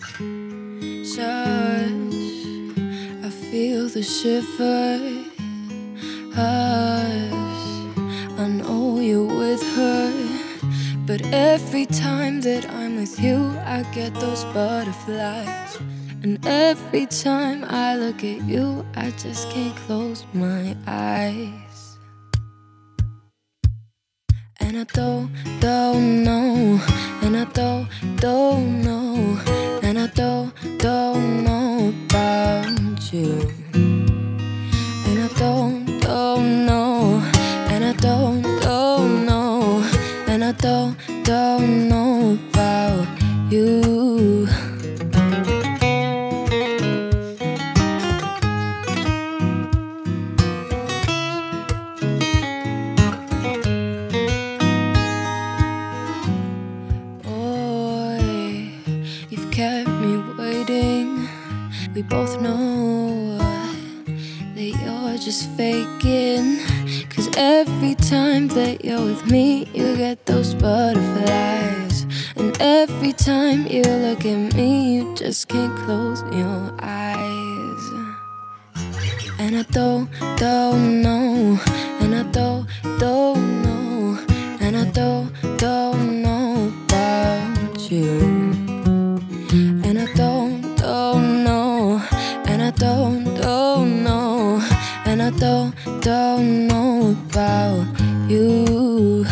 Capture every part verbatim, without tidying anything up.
Such, I feel the shivers. I know you're with her, but every time that I'm with you, I get those butterflies. And every time I look at you, I just can't close my eyes. And I don't, don't know, and I don't, don't know, and I don't, don't know about you. And I don't, don't know, and I don't, don't know, and I don't, don't know about you. Boy, you've kept me waiting. We both know that you're just faking, 'cause every time that you're with me, you get those butterflies. And every time you look at me, you just can't close your eyes. And I don't, don't know, and I don't, don't know, and I don't, don't know about you. And I don't, don't know, and I don't, don't know, and I don't, don't know about you.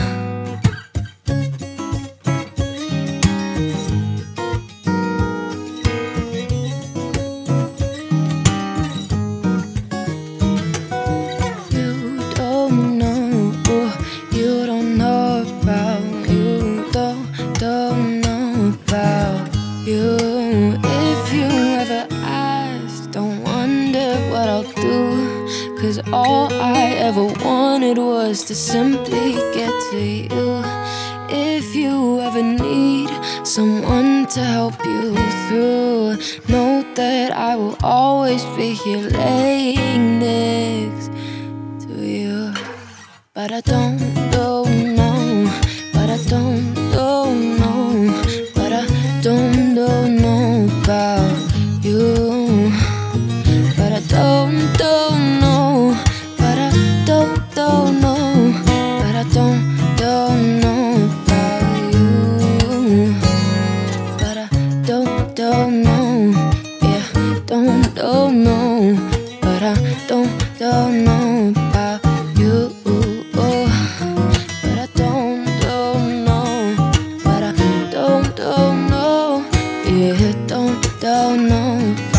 You don't know, you don't know about, you don't, don't know about you. If you ever ask, don't wonder what I'll do, 'cause all I ever wanted was to simply get to you. If you ever need someone to help you through, know that I will always be here laying next to you. But I don't, don't know, but I don't, don't know, but I don't, don't know about you. But I don't, don't know, but I don't, don't know, but I don't, don't know about you. But I don't, don't know, yeah, don't, don't know, but I don't, don't know about you. But I don't, don't know, but I don't, don't know, yeah, don't, don't know.